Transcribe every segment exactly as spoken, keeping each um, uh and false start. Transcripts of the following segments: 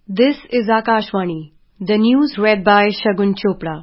This is Akashvani, the news read by Shagun Chopra.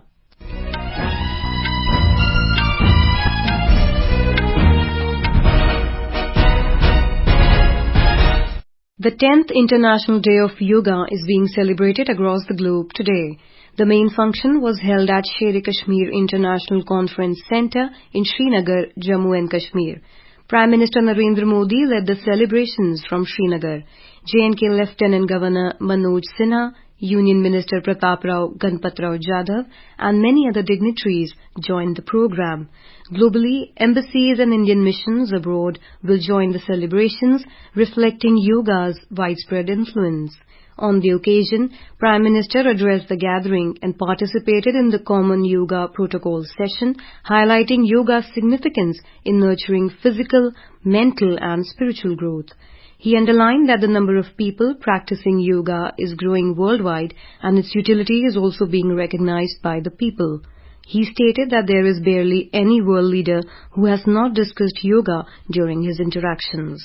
The tenth International Day of Yoga is being celebrated across the globe today. The main function was held at Sher-e-Kashmir International Conference Centre in Srinagar, Jammu and Kashmir. Prime Minister Narendra Modi led the celebrations from Srinagar. J and K Lieutenant Governor Manoj Sinha, Union Minister Pratap Rao Ganpat-Rao Jadhav and many other dignitaries joined the program. Globally, embassies and Indian missions abroad will join the celebrations, reflecting yoga's widespread influence. On the occasion, Prime Minister addressed the gathering and participated in the Common Yoga Protocol session, highlighting yoga's significance in nurturing physical, mental and spiritual growth. He underlined that the number of people practicing yoga is growing worldwide and its utility is also being recognized by the people. He stated that there is barely any world leader who has not discussed yoga during his interactions.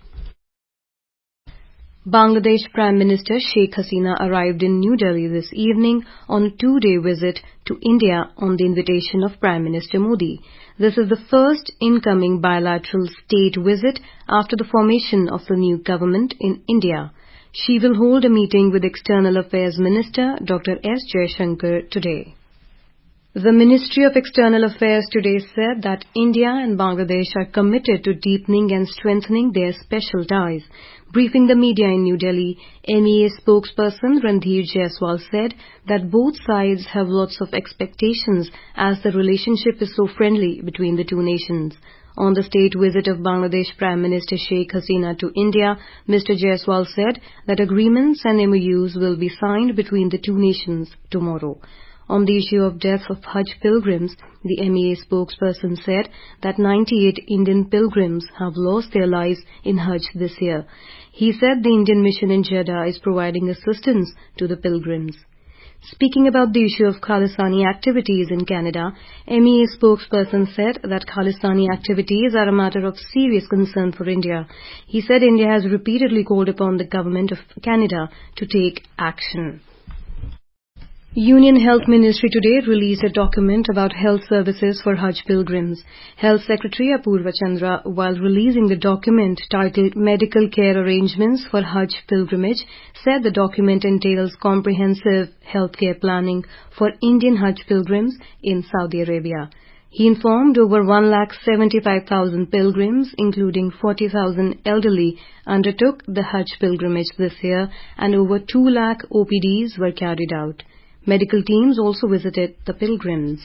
Bangladesh Prime Minister Sheikh Hasina arrived in New Delhi this evening on a two-day visit to India on the invitation of Prime Minister Modi. This is the first incoming bilateral state visit after the formation of the new government in India. She will hold a meeting with External Affairs Minister Doctor S Jaishankar today. The Ministry of External Affairs today said that India and Bangladesh are committed to deepening and strengthening their special ties. Briefing the media in New Delhi, M E A spokesperson Randhir Jaiswal said that both sides have lots of expectations as the relationship is so friendly between the two nations. On the state visit of Bangladesh Prime Minister Sheikh Hasina to India, Mister Jaiswal said that agreements and M O Us will be signed between the two nations tomorrow. On the issue of death of Hajj pilgrims, the M E A spokesperson said that ninety-eight Indian pilgrims have lost their lives in Hajj this year. He said the Indian mission in Jeddah is providing assistance to the pilgrims. Speaking about the issue of Khalistani activities in Canada, M E A spokesperson said that Khalistani activities are a matter of serious concern for India. He said India has repeatedly called upon the government of Canada to take action. Union Health Ministry today released a document about health services for Hajj pilgrims. Health Secretary Apurva Chandra, while releasing the document titled Medical Care Arrangements for Hajj Pilgrimage, said the document entails comprehensive healthcare planning for Indian Hajj pilgrims in Saudi Arabia. He informed over one lakh seventy-five thousand pilgrims, including forty thousand elderly, undertook the Hajj pilgrimage this year and over two lakh O P Ds were carried out. Medical teams also visited the pilgrims.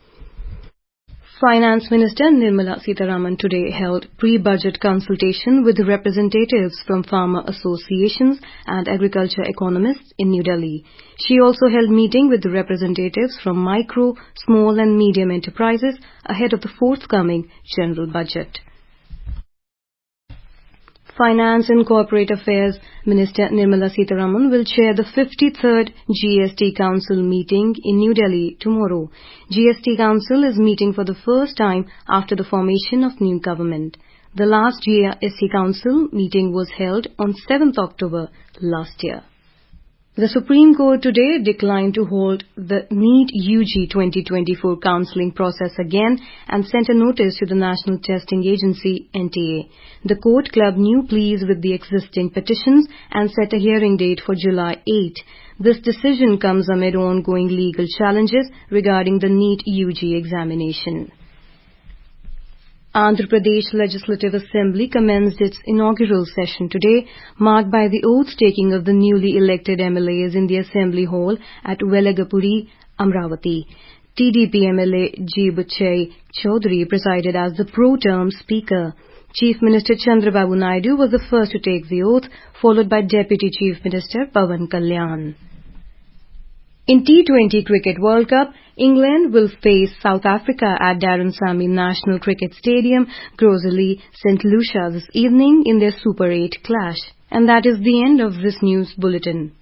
Finance Minister Nirmala Sitharaman today held pre-budget consultation with representatives from farmer associations and agriculture economists in New Delhi. She also held meeting with the representatives from micro, small and medium enterprises ahead of the forthcoming general budget. Finance and Corporate Affairs Minister Nirmala Sitharaman will chair the fifty-third G S T Council meeting in New Delhi tomorrow. G S T Council is meeting for the first time after the formation of new government. The last G S T Council meeting was held on seventh October last year. The Supreme Court today declined to hold the NEET U G twenty twenty-four counselling process again and sent a notice to the National Testing Agency N T A. The court clubbed new pleas with the existing petitions and set a hearing date for July eighth. This decision comes amid ongoing legal challenges regarding the NEET U G examination. Andhra Pradesh Legislative Assembly commenced its inaugural session today, marked by the oath-taking of the newly elected M L As in the Assembly Hall at Velagapuri, Amravati. T D P M L A G. Buchai Chaudhary presided as the pro-term Speaker. Chief Minister Chandrababu Naidu was the first to take the oath, followed by Deputy Chief Minister Pawan Kalyan. In T twenty Cricket World Cup, England will face South Africa at Darren Sammy National Cricket Stadium, Crosley, Saint Lucia this evening in their Super eight clash. And that is the end of this news bulletin.